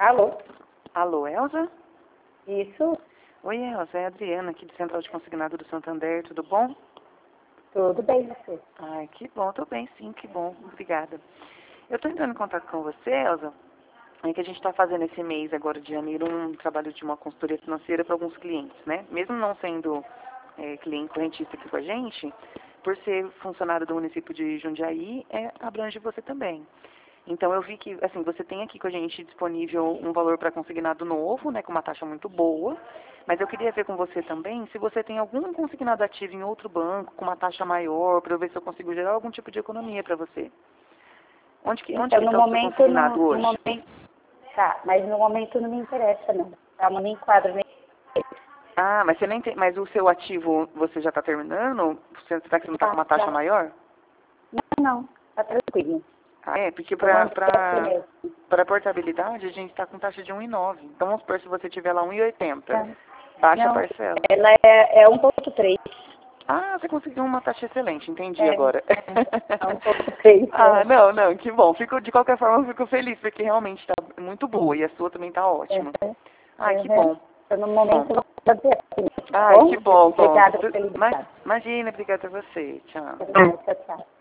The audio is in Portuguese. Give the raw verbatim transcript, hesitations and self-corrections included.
Alô? Alô, Elza? Isso? Oi, Elza, é a Adriana aqui do Central de Consignado do Santander, tudo bom? Tudo bem, você? Ai, que bom, tô bem sim, que bom, obrigada. Eu tô entrando em contato com você, Elza, é que a gente está fazendo esse mês agora de janeiro um trabalho de uma consultoria financeira para alguns clientes, né? Mesmo não sendo é, cliente correntista aqui com a gente, por ser funcionário do município de Jundiaí, é, abrange você também. Então eu vi que, assim, você tem aqui com a gente disponível um valor para consignado novo, né, com uma taxa muito boa, mas eu queria ver com você também se você tem algum consignado ativo em outro banco com uma taxa maior, para eu ver se eu consigo gerar algum tipo de economia para você. Onde que, onde Então, que no está o seu momento, consignado no, no hoje? momento, tá, mas no momento não me interessa, não. Tá, não me enquadro nem. Ah, mas você nem tem, mas o seu ativo você já está terminando? Você, será que você não está com Tá, uma taxa tá. maior? Não, não, tá tranquilo. Ah, é, porque Eu para mando pra você para mesmo. para portabilidade a gente está com taxa de um vírgula nove. Então vamos supor se você tiver lá um vírgula oitenta. Não, Baixa a não, parcela. ela é, é um ponto três. Ah, você conseguiu uma taxa excelente, entendi É, agora. é um ponto três. Ah, não, não, que bom. Fico, de qualquer forma, eu fico feliz, porque realmente está muito boa e a sua também está É, ótima. é, Ah, que é. bom. Então, no Bom. momento, eu vou fazer assim, tá Ai, que bom? bom, bom. Obrigada por ter Mas, ligado. imagina, obrigada a você. Tchau. Tchau, tchau.